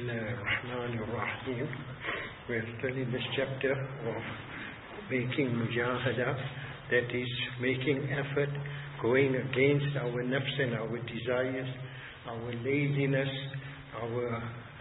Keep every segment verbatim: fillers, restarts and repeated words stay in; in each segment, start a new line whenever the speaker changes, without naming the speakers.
Bismillahirrahmanirrahim. We're still in this chapter of making mujahada, that is, making effort, going against our nafs and our desires, our laziness, our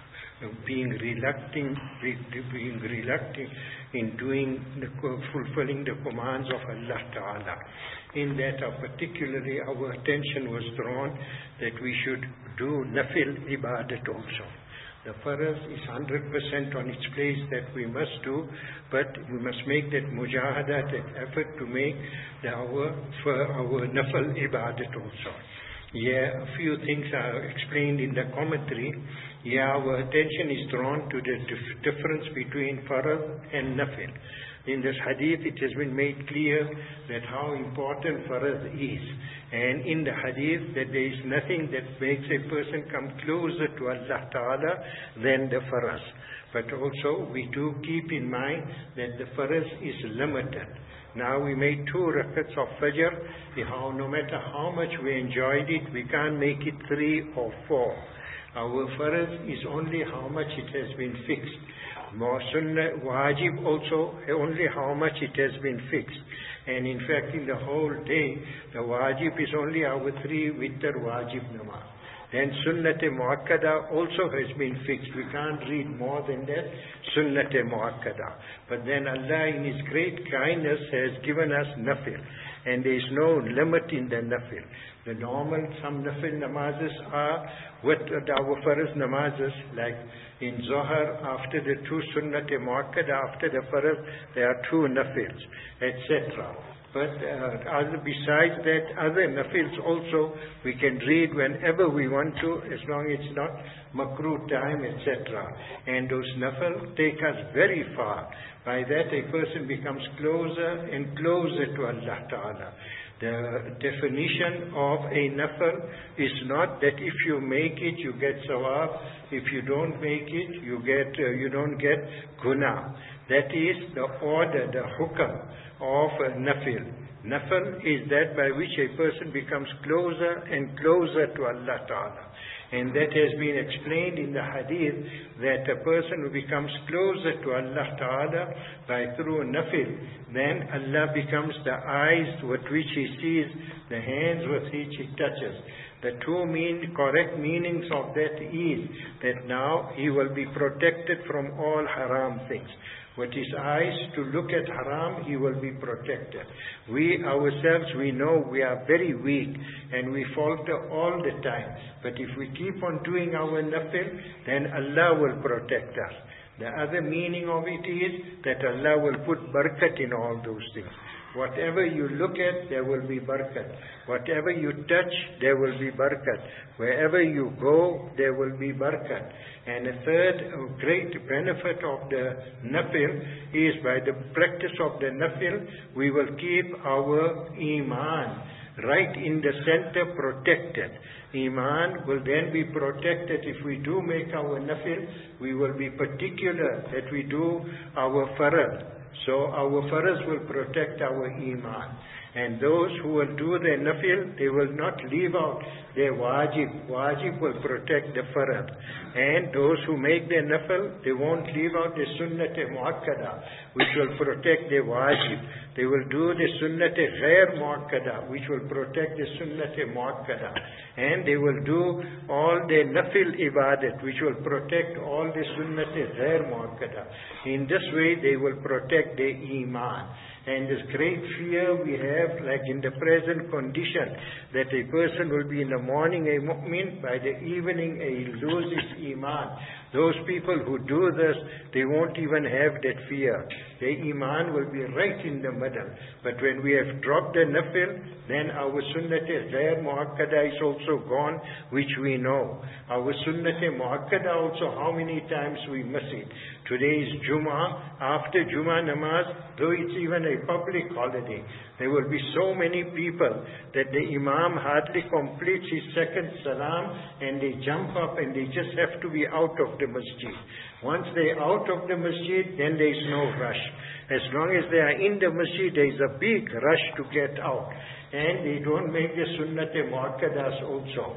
being reluctant, being reluctant in doing the fulfilling the commands of Allah Ta'ala. In that, uh, particularly, our attention was drawn that we should do nafil ibadat also. The faraz is one hundred percent on its place that we must do, but we must make that mujahada, that effort to make the, our, for our nafil ibadat also. Yeah, a few things are explained in the commentary. Yeah, our attention is drawn to the dif- difference between faraz and nafil. In this hadith, it has been made clear that how important faraz is. And in the hadith, that there is nothing that makes a person come closer to Allah Ta'ala than the faraz. But also, we do keep in mind that the faraz is limited. Now we made two rakats of fajr. How, no matter how much we enjoyed it, we can't make it three or four. Our faraz is only how much it has been fixed. More sunnah, wajib also, only how much it has been fixed. And in fact, in the whole day, the wajib is only our three witr wajib namaz. Then sunnat-e muakkada also has been fixed. We can't read more than that, sunnat-e muakkada. But then Allah in His great kindness has given us nafil. And there is no limit in the nafil. The normal, some nafil namazes are what our faraz namazes, like in Zohar, after the two sunnat-e muakkada, after the faraz, there are two nafils, et cetera. But uh, other, besides that, other nafils also we can read whenever we want to, as long as it's not makruh time, et cetera. And those nafil take us very far. By that, a person becomes closer and closer to Allah Ta'ala. The definition of a nafil is not that if you make it, you get sawab. If you don't make it, you get uh, you don't get guna. That is the order, the hukam of a nafil. Nafil is that by which a person becomes closer and closer to Allah Ta'ala. And that has been explained in the hadith that a person who becomes closer to Allah Ta'ala by through nafil, then Allah becomes the eyes with which he sees, the hands with which he touches. The two mean, correct meanings of that is that now he will be protected from all haram things. With his eyes to look at haram, he will be protected. We ourselves, we know we are very weak and we falter all the time. But if we keep on doing our nafil, then Allah will protect us. The other meaning of it is that Allah will put barakat in all those things. Whatever you look at, there will be barakat. Whatever you touch, there will be barakat. Wherever you go, there will be barakat. And a third great benefit of the nafil is by the practice of the nafil, we will keep our iman right in the center protected. Iman will then be protected. If we do make our nafil, we will be particular that we do our faraz. So our faraz will protect our iman. And those who will do their nafil, they will not leave out their wajib. Wajib will protect the faraz. And those who make their nafil, they won't leave out the sunnat-e muakkada, which will protect their wajib. They will do the sunnat-e ghair muakkada, which will protect the sunnat-e muakkada. And they will do all their nafil ibadat, which will protect all the sunnat-e ghair muakkada. In this way, they will protect their iman. And this great fear we have, like in the present condition, that a person will be in the morning a mu'min, by the evening he loses iman. Those people who do this, they won't even have that fear. Their iman will be right in the middle. But when we have dropped the nafil, then our sunnat-e ghair muakkada is also gone, which we know. Our sunnat-e muakkada also, how many times we miss it. Today is Jummah. After Jummah namaz, though it's even a public holiday, there will be so many people that the Imam hardly completes his second salam and they jump up and they just have to be out of the masjid. Once they're out of the masjid, then there is no rush. As long as they are in the masjid, there is a big rush to get out. And they don't make the sunnat-e muakkadas also.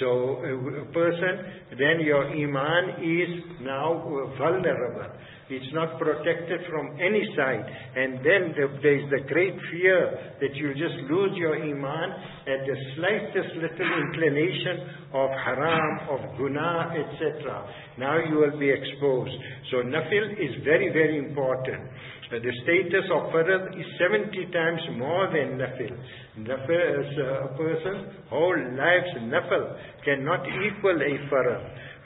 So a person, then your iman is now vulnerable. It's not protected from any side. And then there is the great fear that you just lose your iman at the slightest little inclination of haram, of guna, et cetera. Now you will be exposed. So nafil is very, very important. Uh, the status of farad is seventy times more than nafil. Nafil is uh, a person's whole life's nafil cannot equal a farad.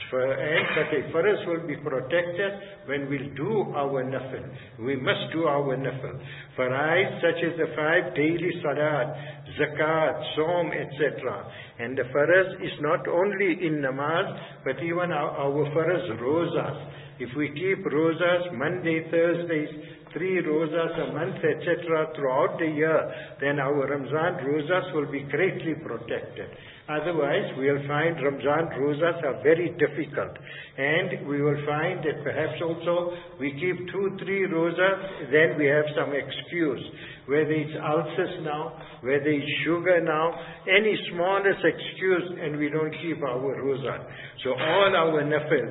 And but a farad will be protected when we do our nafil. We must do our nafil. Faraiz such as the five daily salat, zakat, som, et cetera. And the farad is not only in namaz, but even our, our farad rozas. If we keep rozas Monday, Thursdays, three rozas a month, et cetera, throughout the year, then our Ramzan rozas will be greatly protected. Otherwise, we will find Ramzan rozas are very difficult. And we will find that perhaps also we keep two, three rozas, then we have some excuse. Whether it's ulcers now, whether it's sugar now, any smallest excuse, and we don't keep our roza. So all our nafil,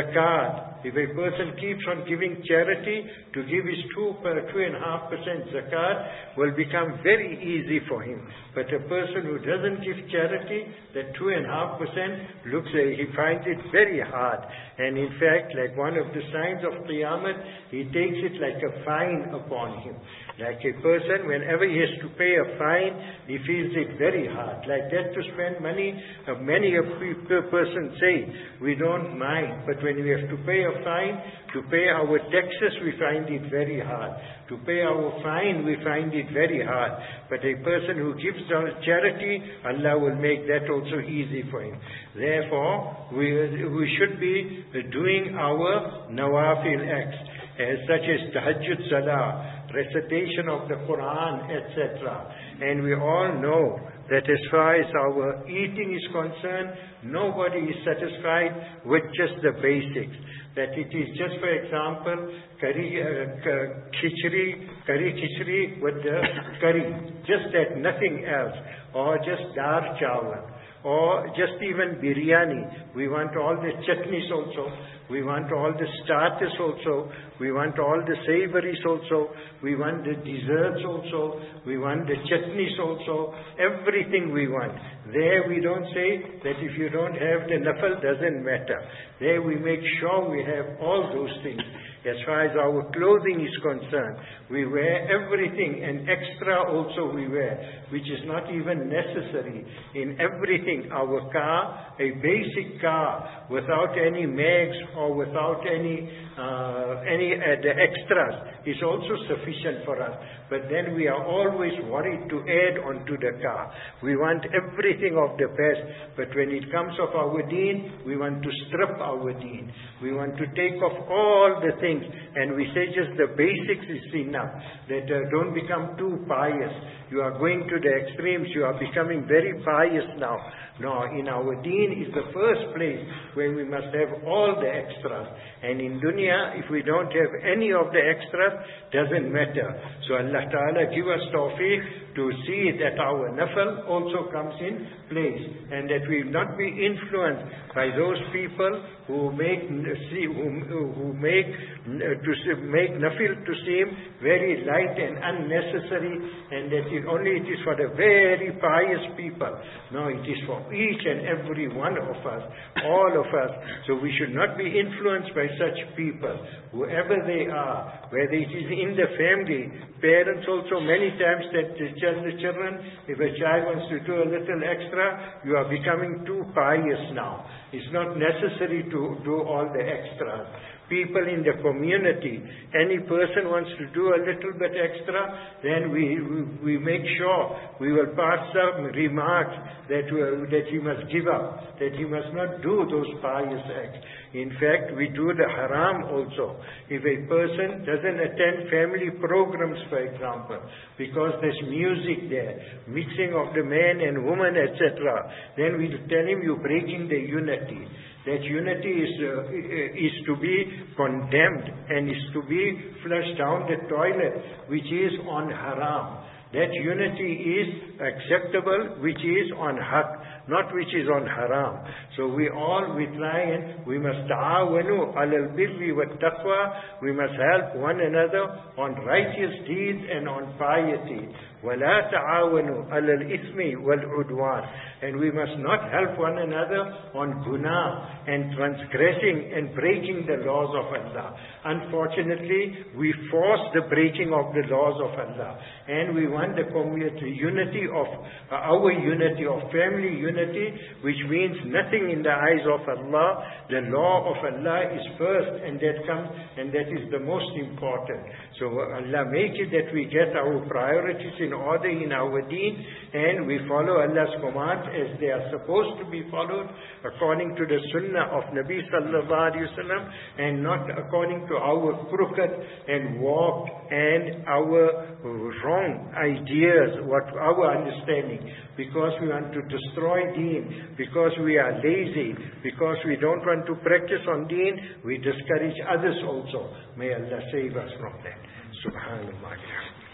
zakat, if a person keeps on giving charity, to give his two, two and a half percent zakat will become very easy for him. But a person who doesn't give charity, that two and a half percent looks, uh, he finds it very hard. And in fact, like one of the signs of Qiyamah, he takes it like a fine upon him. Like a person, whenever he has to pay a fine, he feels it very hard. Like that to spend money, uh, many a person say, we don't mind. But when we have to pay a fine, to pay our taxes, we find it very hard. To pay our fine, we find it very hard. But a person who gives charity, Allah will make that also easy for him. Therefore, we, we should be doing our nawafil acts, as such as tahajjud salah, recitation of the Quran, et cetera. And we all know that as far as our eating is concerned, nobody is satisfied with just the basics. That it is just, for example, curry, uh, khichdi, curry khichdi with the curry, just that, nothing else, or just dar chawal, or just even biryani. We want all the chutneys also. We want all the starters also. We want all the savories also. We want the desserts also. We want the chutneys also. Everything we want. There we don't say that if you don't have the nafal, doesn't matter. There we make sure we have all those things. As far as our clothing is concerned, we wear everything, and extra also we wear, which is not even necessary. In everything, our car, a basic car, without any mags or without any uh, any uh, the extras, is also sufficient for us. But then we are always worried to add onto the car. We want everything of the best, but when it comes of our deen, we want to strip our deen. We want to take off all the things, and we say just the basics is enough. That uh, don't become too pious. You are going to the extremes. You are becoming very pious now. No, in our deen is the first place where we must have all the extras. And in dunya, if we don't have any of the extras, doesn't matter. So Allah Ta'ala give us tawfiq to see that our nafal also comes in place, and that we will not be influenced by those people who make who, who make to make nafil to seem very light and unnecessary, and that it only it is for the very pious people. No, it is for each and every one of us, all of us. So we should not be influenced by such people, whoever they are, whether it is in the family. Parents also many times that tell the children, if a child wants to do a little extra, you are becoming too pious now. It's not necessary to do all the extras. People in the community, any person wants to do a little bit extra, then we we, we make sure we will pass some remarks that uh, that he must give up, that he must not do those pious acts. In fact, we do the haram also. If a person doesn't attend family programs, for example, because there's music there, mixing of the man and woman, et cetera, then we tell him you're breaking the unity. That unity is uh, is to be condemned and is to be flushed down the toilet, which is on haram. That unity is acceptable, which is on haq. not which is on haram. So we all, we try and we must ta'awanu alal birri wa taqwa. We must help one another on righteous deeds and on piety. وَلَا تَعَاوَنُوا عَلَى الْإِثْمِ وَالْعُدْوَانِ. And we must not help one another on guna and transgressing and breaking the laws of Allah. Unfortunately, we force the breaking of the laws of Allah. And we want the community unity of uh, our unity, of family unity, which means nothing in the eyes of Allah. The law of Allah is first, and that comes, and that is the most important. So Allah make it that we get our priorities in order in our deen, and we follow Allah's commands as they are supposed to be followed, according to the sunnah of Nabi sallallahu alaihi wasallam, and not according to our crooked and warped and our wrong ideas, what our understanding, because we want to destroy deen, because we are lazy, because we don't want to practice on deen, we discourage others also. May Allah save us from that. Subhanallah.